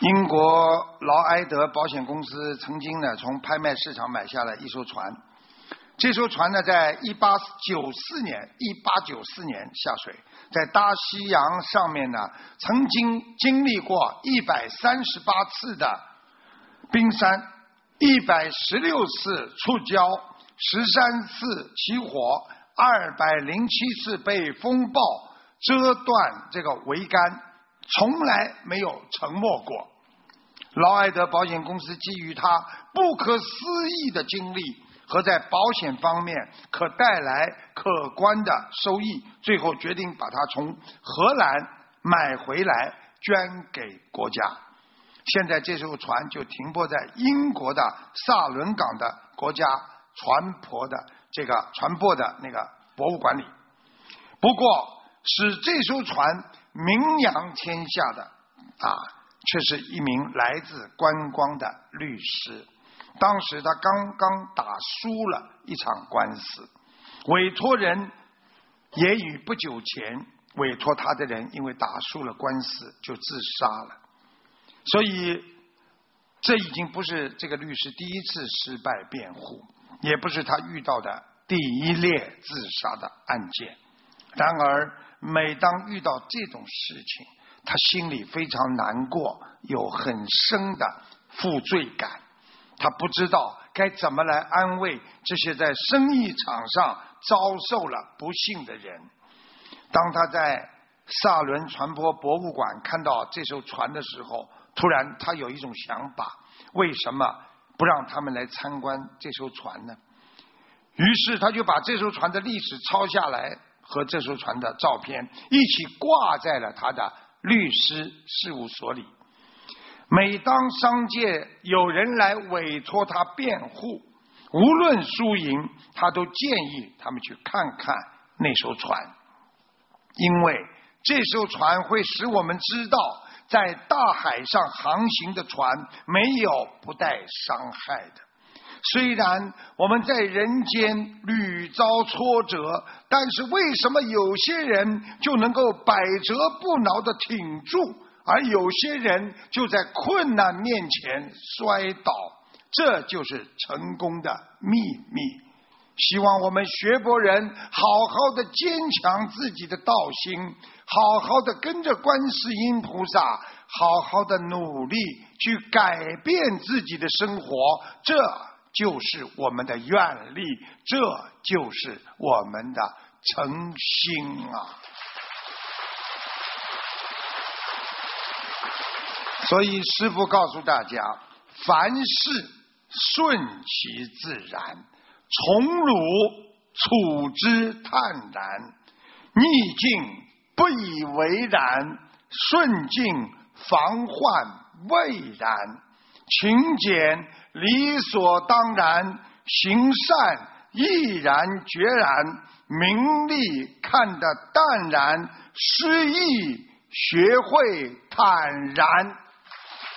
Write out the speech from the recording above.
英国劳埃德保险公司曾经呢从拍卖市场买下了一艘船，这艘船呢在1894年下水，在大西洋上面呢曾经经历过138次的冰山，116次触礁，13次起火，207次被风暴遮断这个桅杆，从来没有沉没过。劳埃德保险公司基于他不可思议的经历和在保险方面可带来可观的收益，最后决定把它从荷兰买回来捐给国家。现在这艘船就停泊在英国的萨伦港的国家船舶的那个博物馆里。不过使这艘船名扬天下的却是一名来自观光的律师。当时他刚刚打输了一场官司，委托人也于不久前委托他的人因为打输了官司就自杀了。所以这已经不是这个律师第一次失败辩护，也不是他遇到的第一列自杀的案件。然而每当遇到这种事情，他心里非常难过，有很深的负罪感。他不知道该怎么来安慰这些在生意场上遭受了不幸的人。当他在萨伦船舶博物馆看到这艘船的时候，突然他有一种想法，为什么不让他们来参观这艘船呢？于是他就把这艘船的历史抄下来，和这艘船的照片一起挂在了他的律师事务所里。每当商界有人来委托他辩护，无论输赢，他都建议他们去看看那艘船，因为这艘船会使我们知道，在大海上航行的船没有不带伤害的。虽然我们在人间屡遭挫折，但是为什么有些人就能够百折不挠地挺住，而有些人就在困难面前摔倒？这就是成功的秘密。希望我们学佛人好好的坚强自己的道心，好好的跟着观世音菩萨，好好的努力去改变自己的生活，这就是我们的愿力，这就是我们的诚心啊！所以师父告诉大家，凡事顺其自然，从容处之泰然，逆境不以为然，顺境防患未然，勤俭理所当然，行善毅然决然，名利看得淡然，失意学会坦然。